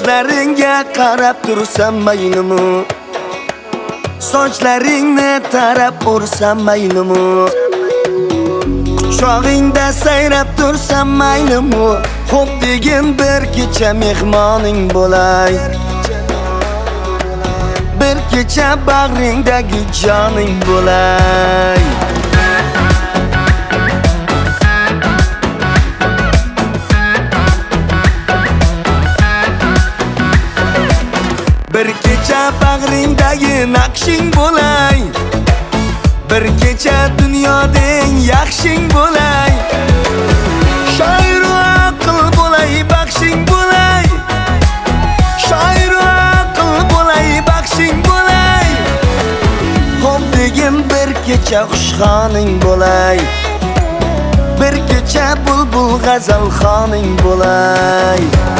Ko'zlaringga qarab tursam maylimi, sochlaringni tarab ursam maylimi, quchog'ingda sayrab tursam maylimi, xo'p degin bir kecha mehmoning bo'lay, bir kecha bag'ringdagi joning bo'lay. Bir kecha bag'ringdagi naqshing bo'lay, bir kecha dunyodang yaxshing bo'lay. Shoir va aql bo'lay, baxshing bo'lay. Shoir va aql bo'lay, baxshing bo'lay. Xo'p degin bir kecha xushxoning bo'lay, bir kecha bulbul g'azalxoning bo'lay.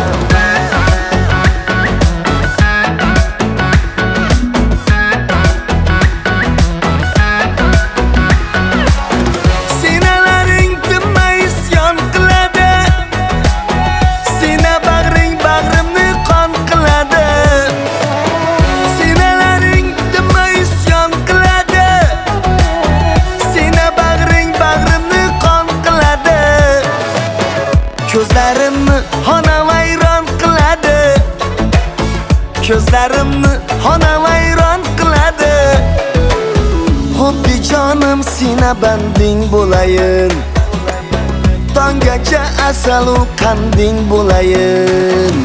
Ko'zlarimni xonavayron qiladi, ko'zlarimni xonavayron qiladi. Xuddi jonim sina banding bo'layin, tonggacha asal u qanding bo'layin.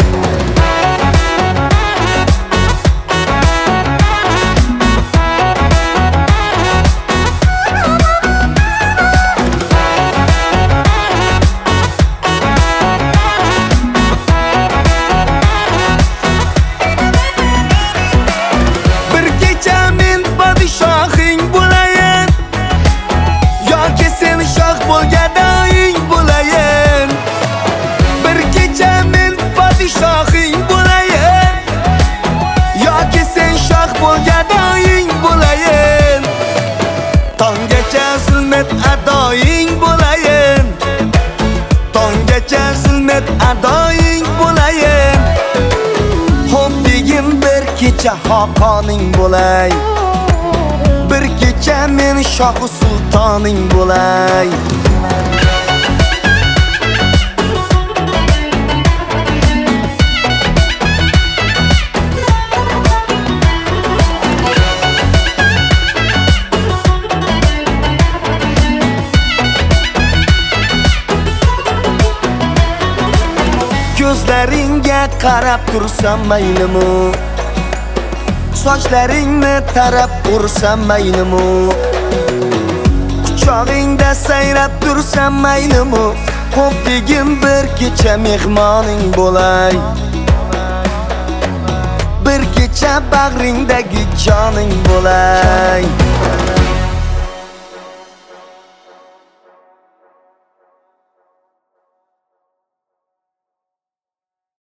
Tonggacha zulmat adoying bo'layin, tonggacha zulmat adoying bo'layin. Xo'p degin bir kecha xoqoning bo'lay, bir kecha men shoh sultoning bo'lay. Ko'zlaringga qarab tursam maylimi, sochlaringni tarab ursam maylimi, quchog'ingda sayrab tursam maylimi, xo'p degin bir kecha mehmoning bo'lay, bir kecha bag'ringdagi joning bo'lay.